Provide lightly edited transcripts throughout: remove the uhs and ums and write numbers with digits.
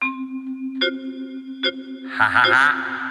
Ha ha ha.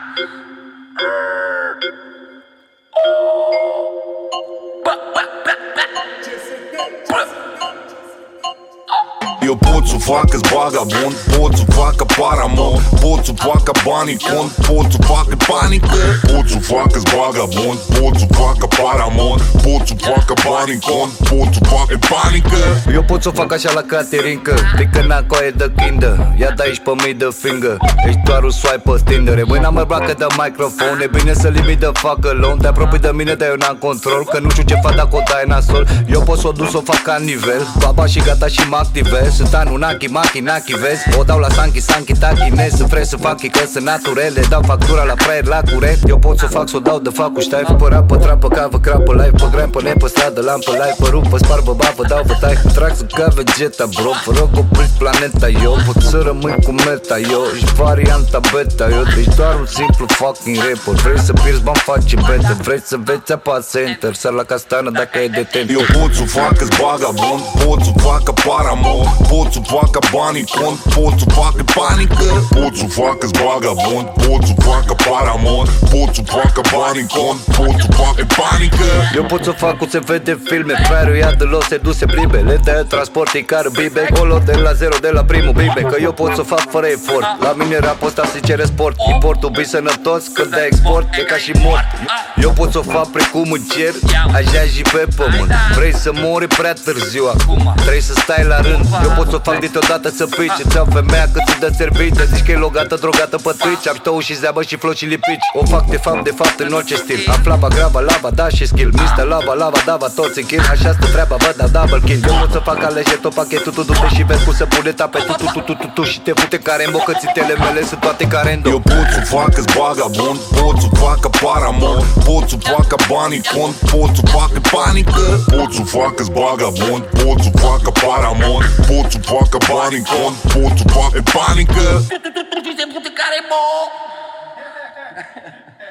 Eu pot să fac că-s vagabond, pot să fac că paramon, pot să fac că banii cont, pot să fac că panică. Pot să fac că-s vagabond, pot să fac că paramon, pot să fac că banii cont, pot să fac că panică. Eu pot să fac așa la Caterinca, pică n-a coaie de kindă, ia de aici pe middle finger. Ești doar un swipe pe Tinder, e mâina mă bracă de microfon. E bine să limit de fac alone, te apropii de mine dar eu n-am control, că nu știu ce fac dacă o dai nasol. Eu pot să o duc să o fac ca nivel, baba și gata și mă activez. Sunt Anunnaki, Maki, Naki, vezi? O dau la Sanki, Sanki, Taki, Nez. Sunt fresh, să fac că sunt naturele. Dau factura la fraier, la curent. Eu pot să fac, să o dau de fac cu ștai. Pe rapă, trapă, cavă, crapă, live. Pe gram, pe ne, pe stradă, lampă, live. Pe rup, pe sparbă, bafă, dau vă tai. Trag să ca vegeta, bro. Vă rog, opriți planeta, eu pot să rămâi cu meta, eu. Ești varianta beta, eu. Deci doar un simplu fucking rapper. Vrei să pierzi bani, faci better. Vrei să vezi, apasă enter. Sar la castană dacă e de temp. Eu pot să fac că-s vagabond, pot să fac că paramon, pot să fac că banii cont, pot să fac că panică. Pot să fac că-s vagabond, pot să fac că paramon, pot să fac că banii cont, pot să fac că panică. Eu pot să fac cum se vede filme, fraierul ia de los, se duce plibe. Le dă transport, e care bibe, colo de la zero, de la primul bibe. Că eu pot să fac fără efort, la mine rapul ăsta se cere sport. Importul bi sănătos, când dai export, e ca și mort. Eu pot să o fac precum în cer, așa și pe pământ. Vrei să mori prea târziu acum, trebuie să stai la rând. Eu pot să o fac dintr-odată să pici, îți iau femeia cât ți dă servite. Zici că e logată, drogată pe Twitch, am tău și zeabă și flow și lipici. O fac de fapt în orice stil. Am flaba, graba, lava, da și skill. Mr. Lava, lava, dava, toți în kill. Așa stă treaba, vă da double kill. Eu pot să fac aleger tot pachetul, tu du-te și vezi cum se pune tapetul. Tu și te fute care în bocă, țitele mele sunt toate care în Eu pot să fac că-s vagabond, pot să fac că paramon, pot să fac că banii cont, pot să fac că panică. Pot să fac că-s vagabond, pot să fac că paramon, pot să fac că banii cont, pot să fac că panică. Tu se fute care bo.